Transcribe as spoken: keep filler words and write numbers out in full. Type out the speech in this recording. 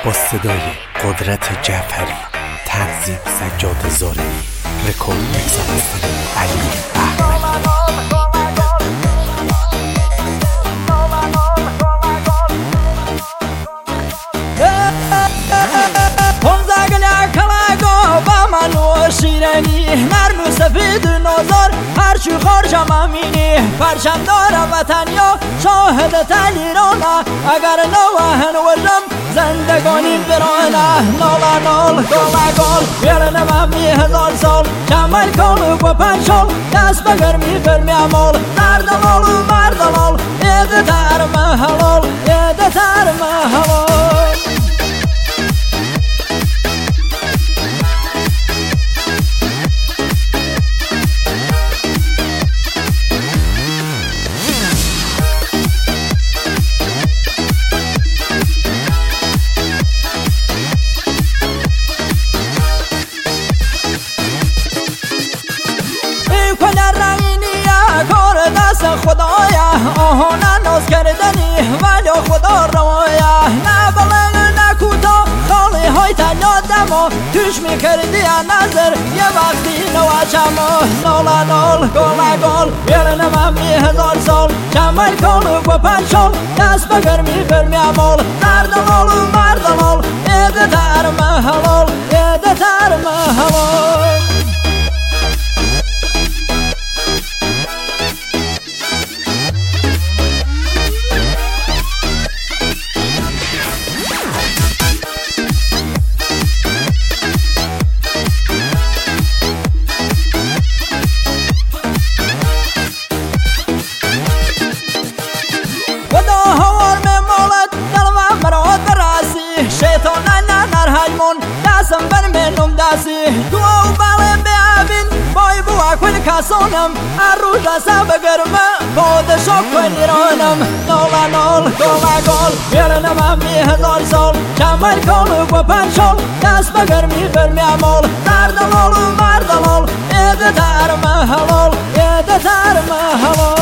با صدای قدرت جعفری، تنظیم سجاد زارعی، رکورد میکس علی احمدی. شیرینی نرم و سفید و نازار هرچی خارجم امینی پرچم دارم وطنیا شاهد تلیرانا اگر نوهن وجم زندگانی برانه نالا نال گالا گال بیرن من بی هزار سال کمال کن و پنشال دست بگرمی فرمی عمال دردلال و مردلال ایده ترم حلال ایده ترم حلال. خدایا آهانا ناز کردنی ولی خدا روایا نه بلند نه کوتا خالی های تنیا دما توش میکردی نظر یه وقتی نواچما نالا نال گالا گال بیرن من بی هزار سال کمال کن و پنشال دست بگرمی فرمی عمال دردلال و مردلال ایده ترم حلال ایده ترم حلال. شیطان نر هجمون دستم بر منم دستی تو او بله بیابین بای بوا کن کسانم اروش دستم بگرمه پادشا کن ایرانم نالا نال گالا گال بیرن من بی هزار سال کمال کن و پنشال دست بگرمی فرمی عمال دردلال و مردلال ایده ترم حلال ایده ترم حلال.